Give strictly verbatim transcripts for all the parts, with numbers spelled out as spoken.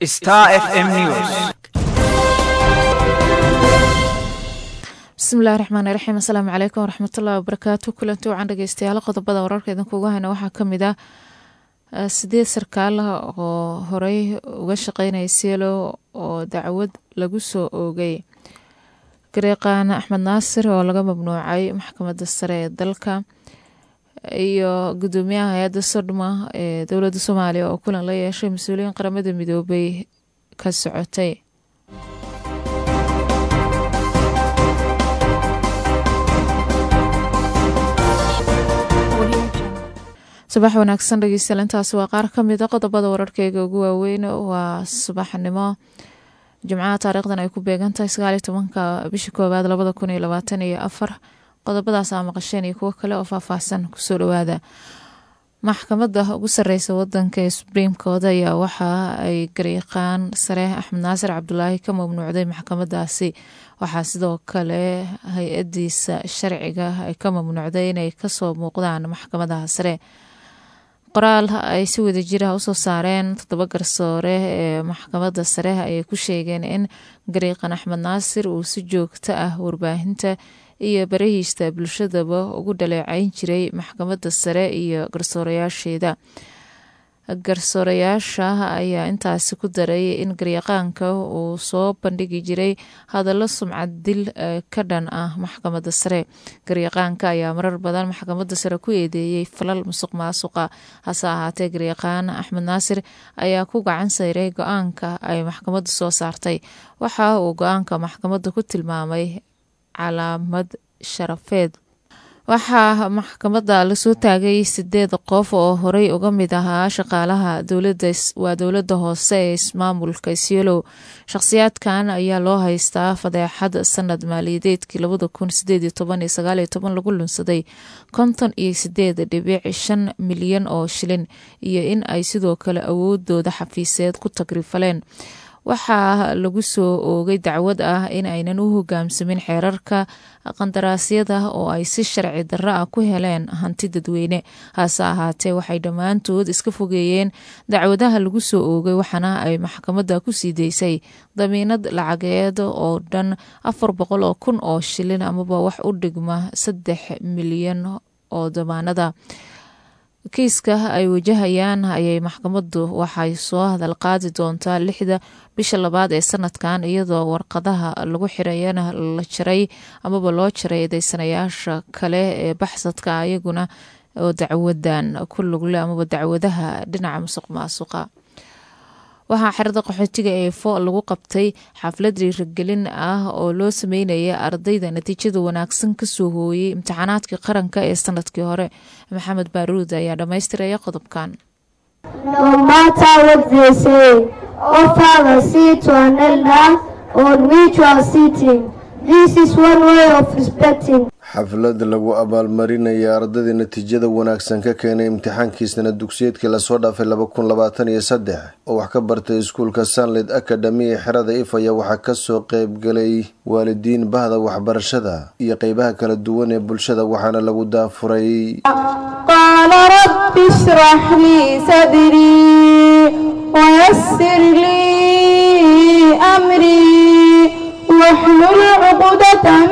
Star F M News. bismillahi raxmaani raxiim assalaamu calaykum waraxmatullahi wabarakaatu kulanti wacan dhegeystayaal qodobada wararka idinkugu hayna waxaa kamid ah sideed sarkaal oo horey uga shaqeynaya sielo oo dacwad lagu soo oogay gareeqaan axmed naasir oo laga mamnuucay maxkamadda sare ee dalka iyo gudoomiyaha hay-adda sodma ee dowladda soomaaliya oo kulan la yeeshay mas-uuliyiin qaramada midoobay ka socotay. subax wanaagsan dhegeystayaal, intaasi waa qaar kamid a qodobada wararkeyga ugu waaweyn. waa subaxnimo jimcaha taariikhdan ay ku beegan tahay sagaal iyo tobanka bisha koowaad labada kun iyo labaatan iyo afar. qodobadaas aa maqasheen iyo kuwo kale oo faahfaahsan kusoo dhawaada. maxkamadda ugu sareysa wadanka ee supreme court ayaa waxa ay gareeqaan sare axmed naasir cabdulaahi ka mamnuucday maxkamadaasi. waxaa sidoo kale hay-adiisa sharciga ay ka mamnuucday inay kasoo muuqdaan maxkamadaha sare. qoraal ay si wada jira usoo saareen toddoba garsoore ee maxkamadda sare ayay ku sheegeen in gareeqan axmed naasir uu si joogto ah warbaahinta iyo barahiista bulshadaba ugu dhaleecayn jiray maxkamadda sare iyo garsoorayaasheeda. garsoorayaasha ayaa intaasi ku daray in garyaqaanka uu soo bandhigi jiray hadallo sumcad dil ka dhan ah maxkamadda sare. garyaqaanka ayaa marar badan maxkamadda sare ku eedeeyey falal musuq maasuqa. hase ahaatee garyaqaan axmed naasir ayaa ku gacan sayray go-aanka ay maxkamaddu soo saartay. waxa uu go-aanka maxkamadda ku tilmaamay calaamad sharafeed. waxaa maxkamadda lasoo taagay sideed qof oo horey uga mid ahaa shaqaalaha dowlada waa dowlada hoose ee ismaamulka Isiolo. shakhsiyaadkan ayaa loo haystaa fadeexad sanad maaliyadeedkii labada kun sideed iyo toban iyo sagaal iyo toban lagu lunsaday konton iyo sideed dhibic shan milyan oo shilin iyo in ay sidoo kale awoodooda xafiiseed ku tagrifaleen. waxaa lagu soo oogay dacwad ah in aynan u hogaamsamin xeerarka qandaraasyada oo ay si sharci darro ah ku heleen hanti dadweyne. hase ahaatee waxay dhammaantood iska fogeeyeen dacwadaha lagu soo oogay, waxaana ay maxkamadda ku sii deysay damiinad lacageed oo dhan afar boqol oo kun oo shilin amaba wax u dhigma saddex milyan oo damaanada. kiiska ay wajahayaan ayay maxkamaddu waxay soo hadal qaadi doontaa lixda bisha labaad ee sanadkan, iyadoo warqadaha lagu xirayana la jaray amaba loo jaray eedeysanayaasha kale ee baxsadka ayaguna oo dacwadan ku lugle amaba dacwadaha dhinaca musuq maasuqa. waxaa xerada qaxootiga ee fo lagu qabtay xaflad dhiirigelin ah oo loo sameynaya ardayda natiijada wanaagsan kasoo hooyey imtixaanaadkii qaranka ee sanadkii hore. maxamed baaruud ayaa dhamaystiraya qodobkan. No matter what they say, offer a seat to an elder on which you are sitting. This is one way of respecting. xaflad lagu abaalmarinaya ardayda natiijada wanaagsan ka keenay imtixaankii sanad dugsiyeedkii lasoo dhaafay laba kun labaatan iyo saddex oo wax ka bartay iskuulka Sunlight Academy ee xerada Ifaya. waxaa kasoo qeybgalay waalidiin, bahda waxbarashada iyo qeybaha kala duwan ee bulshada, waxaana lagu daafuray qaala rabbi ishrah lii sadrii wa yassir lii amrii wahlul uqdatan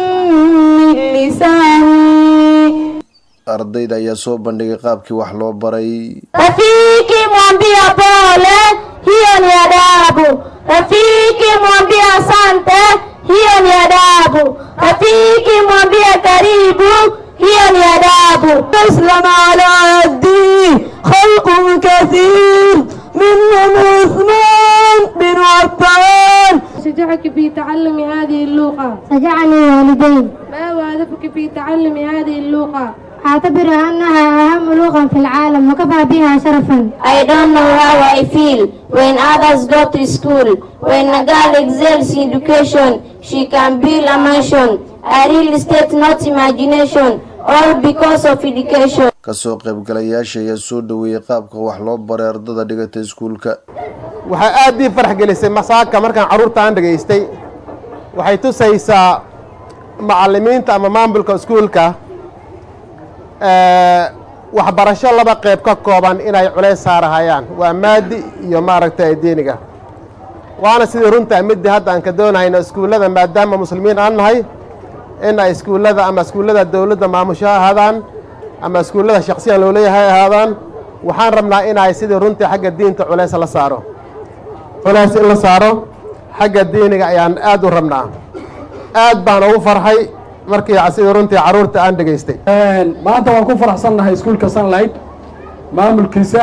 ardayda ayaa soo bandhigay qaabkii wax loo baray. rafiki mwambia pole, hiyo ni adabu. rafiki mwambia asante, hiyo ni adabu. rafiki mwambia karibu, hiyo ni adabu. اسلم على يدي خلق كثير منهم عثمان بن عفان. شجعك في تعلم هذه اللغة. شجعني والدين. ما هو هدفك في تعلم هذه اللغة؟ أعتبر أنها أهم لغة في العالم وكفى بها شرفا. I don't know how I feel when others go to school. When a girl excels in education, she can build a mansion. A real estate, not imagination. All because of education. kasoo qaybgalayaasha ayaa soo dhaweeyay qaabka wax loo baray ardada dhigata iskuulka. waxay aad ii farax gelisay masaaka markaan caruurtaan dhageystay. waxay tusaysaa macallimiinta ama maamulka iskuulka ee waxbarasho laba qayb ka kooban inay culays saarahayaan, waa maadi iyo maaragtay diiniga. waana sidii runtaa midii hadda aan ka doonayno iskuullada maadaama muslimiin aan nahay in ay iskuullada ama iskuullada dowladda maamusho ahaadaan ama iskuullada shaksiyan loo leeyahay ahaadaan waxaan rabnaa inay sidii runtii xagga diinta culays la saaro culays in la saaro xagga diiniga ayaan aad u rabnaa aad baan ugu farxay markii sidii runtii carruurta aan dhegaystay maanta waan ku faraxsannahay iskuulka Sunlight maamulkiisa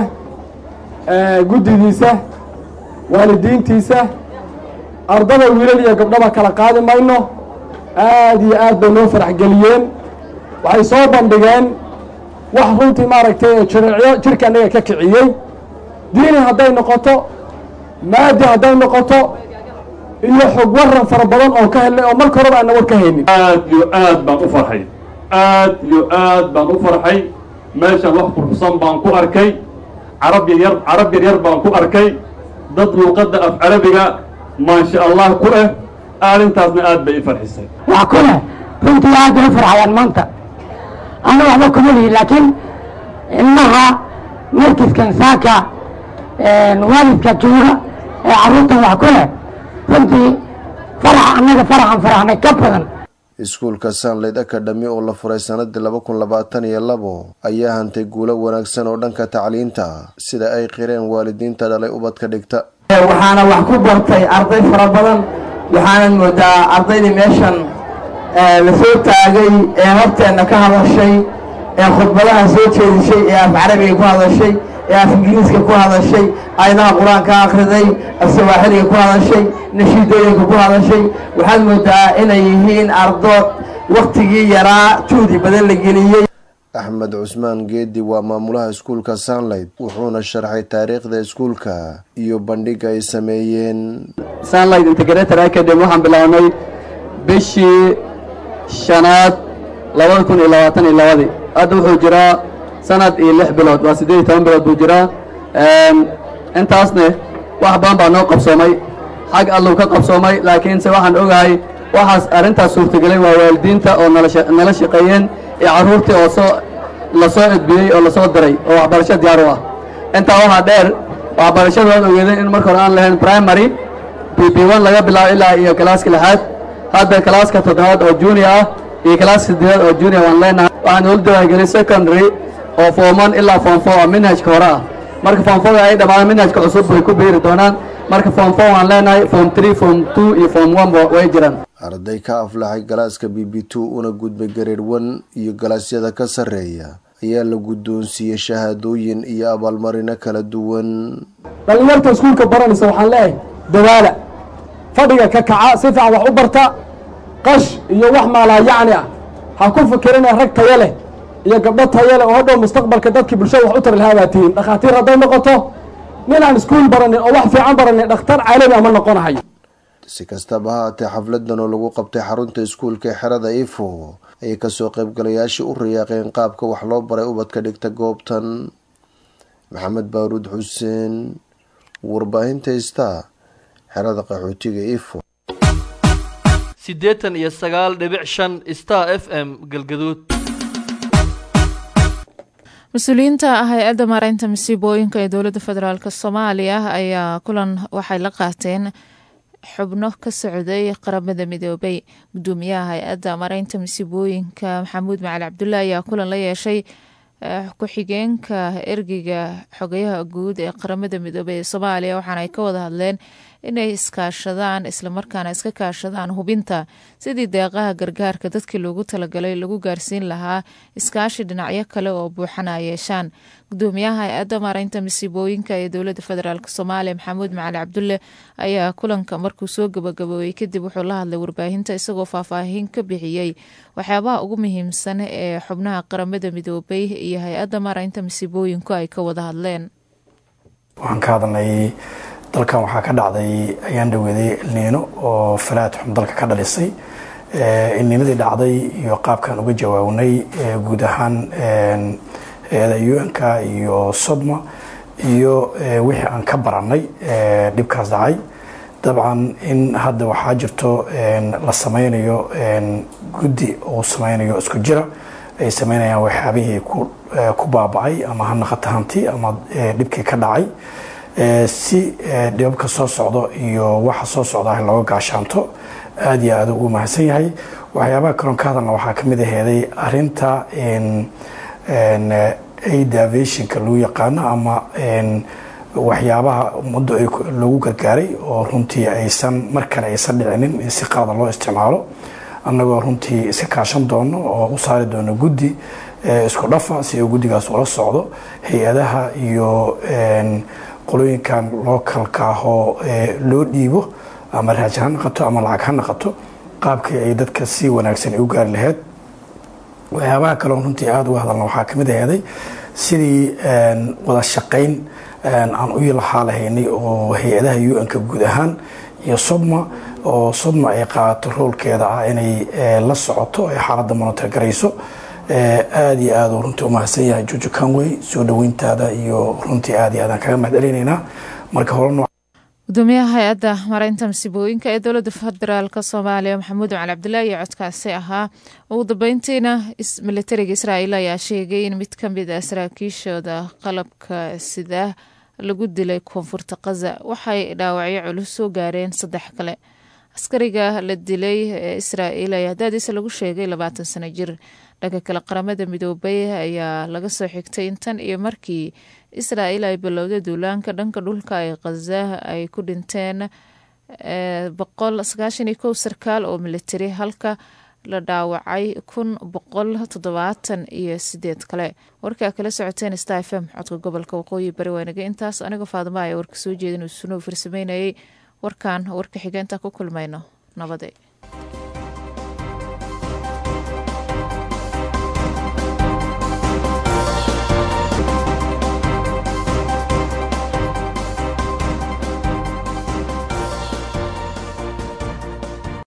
guddigiisa waalidiintiisa ardada wiilal iyo gabdhaba kala qaadi mayno aad iyo aad bay noo farax geliyeen waxay soo bandhigeen wax runtii maaragtay jiricyo jirka anaga ka kiciyey diini hadday noqoto maadi hadday noqoto iyo xog waran fara badan oo ka helay oo marka horeba aan war ka haynin aad iyo aad baan u farxay aad iyo aad baan u farxay meeshan wax quruxsan baan ku arkay carab yar carab yar baan ku arkay dad luqadda af carabiga ma sha Allah ku ah aarintaasna aad bay farxisay wax ku leh runtii aad bay farxayaan maanta ana waxba kuma lihi laakiin ilmaha markiskan saaka waalidka jooga ee carruurtan wax ku leh runtii farax annaga faraxan faraxnay ka badan iskuulka Sunlight Academy oo la furay sanadii laba kun labaatan iyo labo ayaa hantay guulo wanaagsan oo dhanka tacliinta sida ay qireen waalidiinta dhalay ubadka dhigta waxaana wax ku bartay arday fara badan waxaana moodaa ardaydii meeshan la soo taagay ee horteena ka hadashay ee khudbadaha soo jeedisay ee af carabiga ku hadashay ee af ingiriiska ku hadashay ayadaha qur-aanka akhriday af sawaaxiliga ku hadashay nashiidooyinka ku hadashay waxaad moodaa inay yihiin ardood waqtigii yaraa juhdi badan la geliyey Axmed Cusmaan Geedi waa maamulaha iskuulka Sunlight wuxuuna sharxay taariikhda iskuulka iyo bandhiga ay sameeyeen Sunlight Integrated Academy waxaan bilawnay bishii shanaad laba kun iyo labaatan iyo labo hadda wuxuu jiraa sanad iyo lix bilood waa siddeed iyo toban bilood buu jiraa intaasna wax badan baa noo qabsoomay xag allow ka qabsoomay laakiinse waxaan ogahay waxaas arrintaas suurtagelay waa waalidiinta oo nala shaqeeyeen ee carruurtii oo soo la soo edbiyey oo la soo diray oo waxbarasho diyaar u ah intaa waxaa dheer waxbarashada waad ogeedeen in marka hore aan lahayn primary b b one laga bilaabo ilaa iyo kalaaska lixaad hadda kalaaska toddobaad oo junior ah iyo kalaaska siddeedaad oo junior waan leenahay waxaan ula diiwaangelin secondary oo form one ilaa form four oo manhajka hore ah marka form four ay dhammaan manhajka cusub way ku biiri doonaan marka form four waan leenahay form three form two iyo form one way jiraan arday ka aflaxay galaaska b b two una gudbay grade one iyo galaasyada ka sarreeya ayaa la guddoonsiiyey shahaadooyin iyo abaalmarino kala duwan dhalinyarta iskuulka baranaysa waxaan leeyahay dadaala fadhiga ka kaca si fiican wax u barta qash iyo wax maalaa yacni ah ha ku fikirina rag tayo leh iyo gabdho tayo leh oo hadhow mustaqbalka dadkii bulshada wax u tari lahaa baa tihiin dhakhaatiir hadday noqoto nin aan iskuul baranin oo wax fiican baranin dhakhtar caalami ama noqonahayo si kastaba ha haatee xafladan oo lagu qabtay xarunta iskuulka ee xerada Ifo ayay kasoo qaybgalayaashii u riyaaqeen qaabka wax loo baray ubadka dhigta goobtan maxamed baaruud xuseen warbaahinta Star xerada qaxootiga Ifo siddeetan iyo sagaal dhibic shan Star F M galgaduud mas-uuliyiinta hay-adda maareynta masiibooyinka ee dowladda federaalk Soomaaliya ayaa kulan waxay la qaateen xubno ka socday qaramada midoobay gudoomiyaha hay-adda maareynta masiibooyinka maxamuud macali cabdullaahi ayaa kulan la yeeshay ku-xigeenka ergeyga xogayaha guud ee qaramada midoobay ee Soomaaliya waxaana ay ka wada hadleen inay iskaashadaan islamarkaana iska kaashadaan hubinta sidii deeqaha gargaarka dadkii loogu talagalay lagu gaarsiin lahaa iskaashi dhinacyo kale oo buuxana ay yeeshaan gudoomiyaha hay-adda maareynta masiibooyinka ee dowladda federaalk Soomaaliya maxamuud macali cabdulle ayaa kulanka markuu soo gabagaboobay kadib wuxuu la hadlay warbaahinta isagoo faahfaahin ka bixiyey waxyaabaha ugu muhiimsan ee xubnaha qaramada midoobay iyo hay-adda maareynta masiibooyinku ay ka wada hadleen waxaan ka hadalnay dalkan waxaa ka dhacday ayaan dhaweeday ilniino oo falaad xun dalka ka dhalisay ilniinadii dhacday iyo qaabkaan uga jawaabnay guud ahaan hay-ada U N ka iyo sodma iyo wixii aan ka baranay dhibkaas dhacay dabcan in hadda waxaa jirto la sameynayo guddi oo sameynayo isku jira ay sameynayaan waxyaabihii ku baabacay ama ha naqata hanti ama dhibkii ka dhacay si dhibabka soo socdo iyo waxa soo socda looga gaashaanto. aad iyo aad ugu mahadsan yahay. waxyaabaha kaloon ka hadalna waxaa kamid aheeday arinta aid aviationka lagu yaqaano ama waxyaabaha muddo lagu gargaaray oo runtii aysan markale aysan dhicinin in si qalada loo isticmaalo, annagoo runtii iska kaashan doono oo u saari doono guddi isku dhafa si uu guddigaas ula socdo hay-adaha iyo qolooyinkan lookalka ahoo loo dhiibo ama raaj ha noqoto ama lacag ha noqoto qaabkii ay dadka si wanaagsan u gaari lahayd. waxyaabaha kale runtii aada uga hadalna waxaa kamid aheeday sidii wada shaqayn aan u lahaa lahaynay oo hay-adaha u n-ka guud ahaan iyo sodma oo sodma ay qaadato roolkeeda ah inay la socoto ay xaaladda monitor garayso. aada iyo aada runtii umahadsan yahay Jojo Conway soo dhaweyntaada iyo runtii aada iyo aadaan kaga mahad celinaynaa. marka hore gudoomiyaha hay-adda maaraynta masiibooyinka ee dowladda federaalk Soomaaliya Maxamuud Cali Cabdullaahi iyo codkaasi ahaa. ugu dambeyntiina militariga Israa'iil ayaa sheegay in mid ka mid ah saraakiishooda qalabka sida lagu dilay koonfurta Gaza. waxay dhaawacyo culus soo gaareen saddex kale. askariga la dilay ee Israa'iil ayaa da'diisa lagu sheegay labaatan sano jir. dhanka kale qaramada midoobay ayaa laga soo xigtay intan iyo markii Israa'iil ay bilowday duulaanka dhanka dhulka ee Gaza ay ku dhinteen boqol sagaashan iyo kow sarkaal oo militari halka la dhaawacay kun boqol toddobaatan iyo sideed kale. warkaa kala socoteen Star F M codka gobolka Waqooyi Bari waanaga intaas. aniga Faadimo ayaa warka soo jeedin uu sunoo farsameynayay. warkaan warka xigeentan ku kulmayno nabadey.